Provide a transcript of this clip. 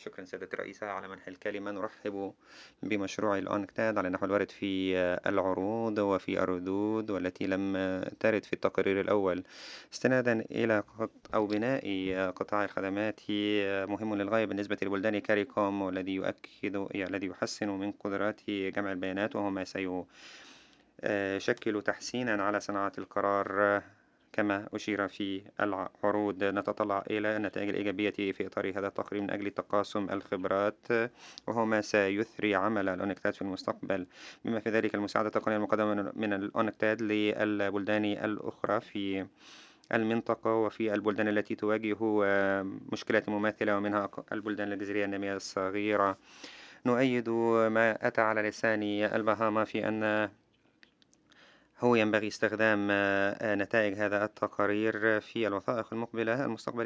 شكرا سيادة الرئيسة على منح الكلمة. نرحب بمشروع الأنكتاد على النحو الوارد في العروض وفي الردود والتي لم ترد في التقرير الأول، استنادا إلى أو بناء قطاع الخدمات مهم للغاية بالنسبة لبلدان كاريكوم، والذي الذي يحسن من قدرات جمع البيانات، وهو ما سيشكل تحسينا على صناعة القرار. كما أشير في العروض، نتطلع إلى النتائج الإيجابية في إطار هذا التقرير من أجل تقاسم الخبرات، وهو ما سيثري عمل الأونكتاد في المستقبل، بما في ذلك المساعدة التقنية المقدمة من الأونكتاد للبلدان الأخرى في المنطقة وفي البلدان التي تواجه مشكلات مماثلة، ومنها البلدان الجزرية النامية الصغيرة. نؤيد ما أتى على لسان البهاما في أن هو ينبغي استخدام نتائج هذا التقارير في الوثائق المستقبلية